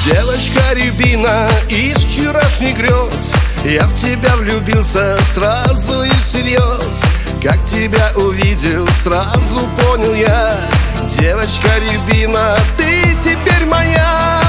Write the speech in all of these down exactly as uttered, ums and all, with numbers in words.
Девочка рябина из вчерашних грез, я в тебя влюбился сразу и всерьез. Как тебя увидел, сразу понял я: девочка рябина, ты теперь моя.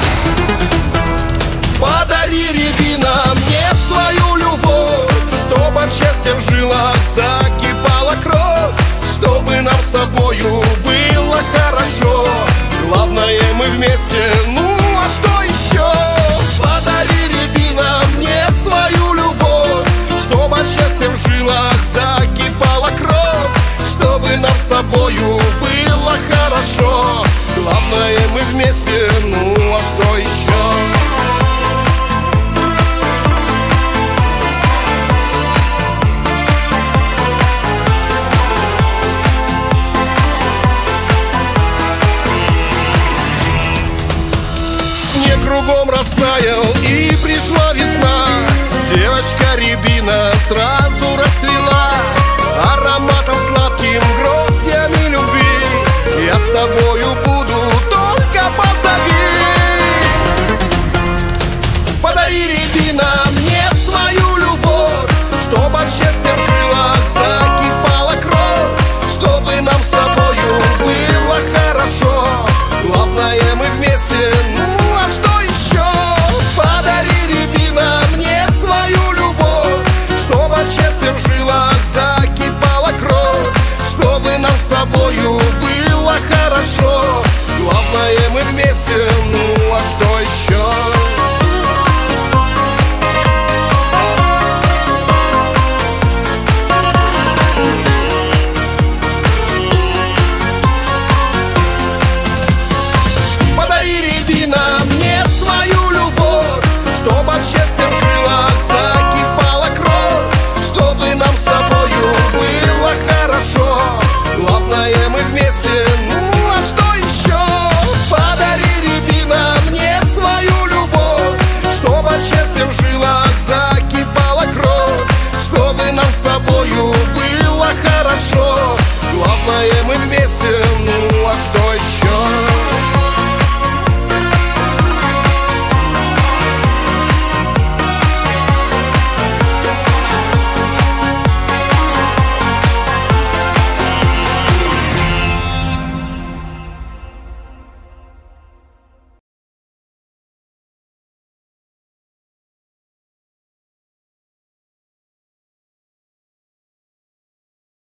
Подари, рябина, мне свою любовь, чтобы от счастья в жилах закипала кровь, чтобы нам с тобою было хорошо. Главное, мы вместе, ну а что еще? Подари, рябина, мне свою любовь, чтобы от счастья в жилах закипала кровь, чтобы нам с тобою было хорошо. Главное, мы вместе, ну а что еще? Кругом растаял и пришла весна. Девочка рябина сразу расцвела ароматом сладким, гроздьями любви. Я с тобою